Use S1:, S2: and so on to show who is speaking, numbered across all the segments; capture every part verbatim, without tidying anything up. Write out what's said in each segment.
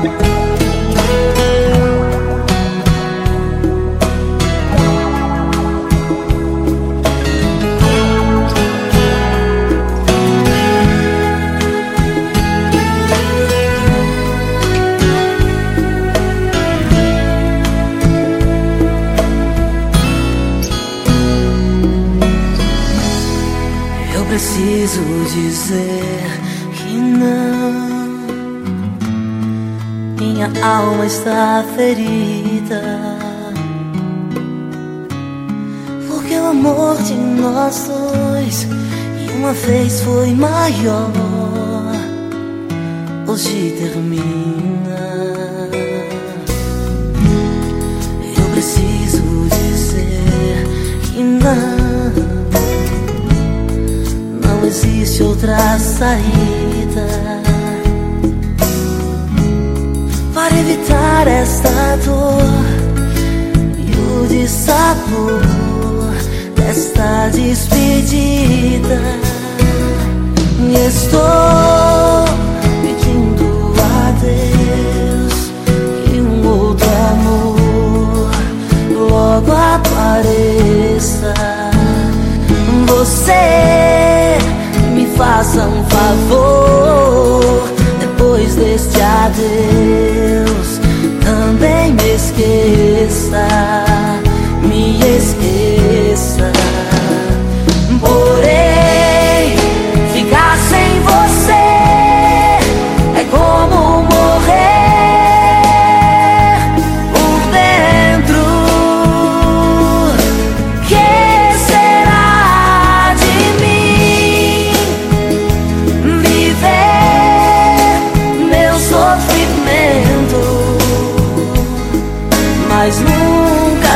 S1: Preciso dizer que não. Minha alma está ferida, porque o amor de nós dois e uma vez foi maior, hoje termina. Eu preciso dizer que não. Não existe outra saída para evitar esta dor e o dissabor desta despedida. E estou pedindo a Deus que um outro amor logo apareça. Você me faça um favor, depois deste adeus, também me esqueça, me esqueça. Porém, ficar sem você é como morrer por dentro. Que será de mim? Viver meu sofrimento, mas nunca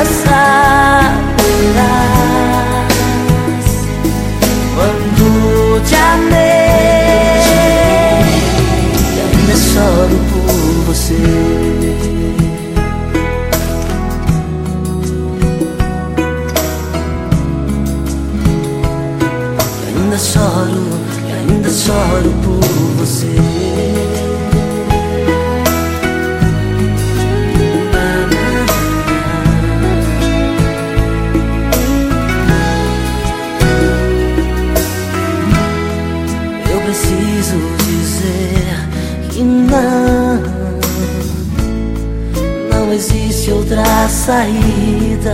S1: saberás quando te amei e ainda choro por você. E ainda choro, e ainda choro por você. Preciso dizer que não, não existe outra saída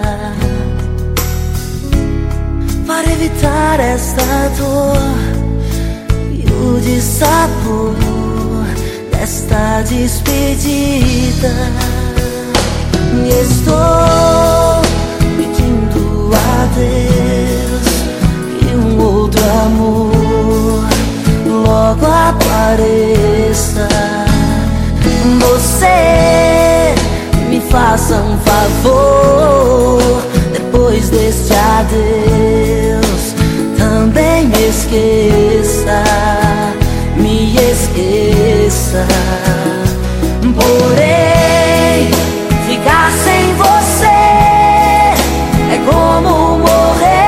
S1: para evitar esta dor e o dissabor desta despedida. E estou pedindo a Deus que um outro amor logo apareça. Você me faça um favor, depois deste adeus, também me esqueça, me esqueça. Porém, ficar sem você é como morrer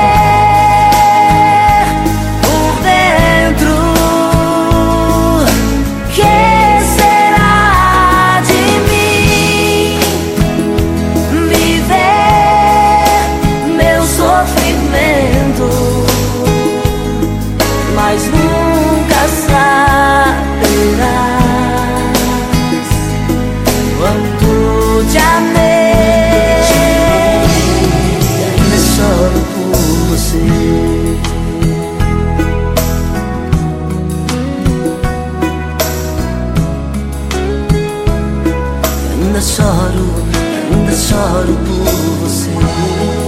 S1: por dentro. Mas nunca saberás quanto te amei e ainda choro por você. E ainda choro, e ainda choro por você.